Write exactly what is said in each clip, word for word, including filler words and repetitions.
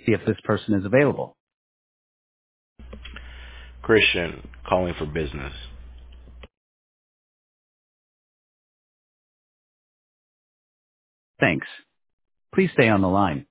See if this person is available. Christian, calling for business. Thanks. Please stay on the line.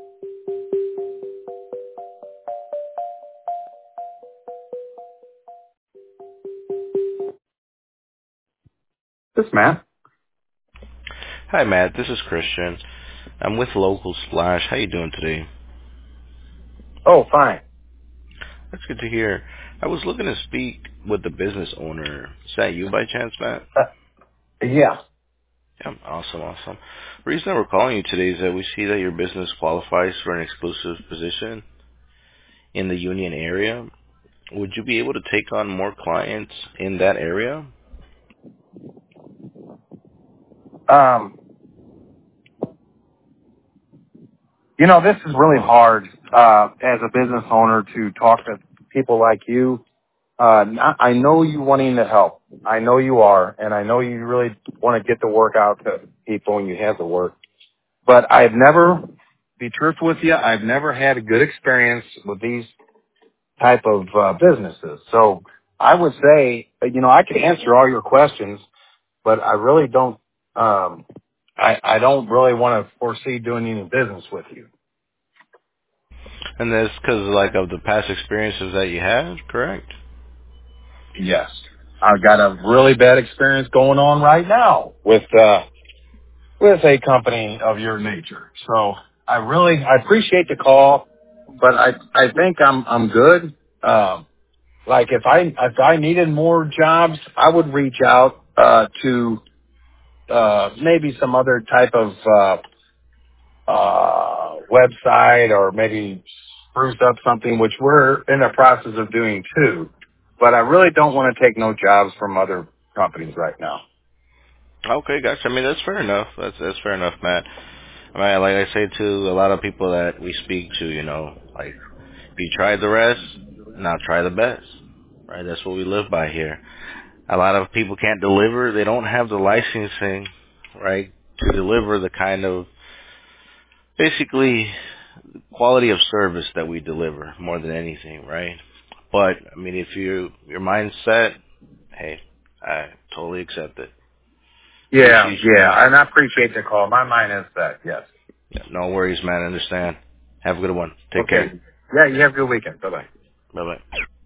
This is Matt. Hi, Matt. This is Christian. I'm with Local Splash. How you doing today? Oh, fine. That's good to hear. I was looking to speak with the business owner. Is that you by chance, Matt? Uh, yeah. Yeah, awesome, awesome. The reason that we're calling you today is that we see that your business qualifies for an exclusive position in the Union area. Would you be able to take on more clients in that area? Um, you know, this is really hard uh, as a business owner to talk to people like you. Uh, not- I know you wanting to help. I know you are, and I know you really want to get the work out to people, and you have the work. But I've never, be truthful with you, I've never had a good experience with these type of uh, businesses. So I would say, uh, you know, I can answer all your questions, but I really don't. Um, I, I don't really want to foresee doing any business with you. And that's because like of the past experiences that you had, correct? Yes, I've got a really bad experience going on right now with uh, with a company of your nature. So I really I appreciate the call, but I I think I'm I'm good. Um, like if I if I needed more jobs, I would reach out uh, to uh, maybe some other type of uh, uh, website, or maybe spruce up something, which we're in the process of doing too. But I really don't want to take no jobs from other companies right now. Okay, gotcha. I mean, that's fair enough. That's that's fair enough, Matt. I mean, like I say to a lot of people that we speak to, you know, like if you tried the rest, now try the best, right? That's what we live by here. A lot of people can't deliver; they don't have the licensing, right, to deliver the kind of basically quality of service that we deliver more than anything, right? But I mean, if you your mind's set, hey, I totally accept it. Yeah, Appreciate you, Matt. yeah, and I appreciate the call. My mind is set. Yes. Yeah, no worries, man. I understand. Have a good one. Take care. Okay. Yeah, you have a good weekend. Bye bye. Bye bye.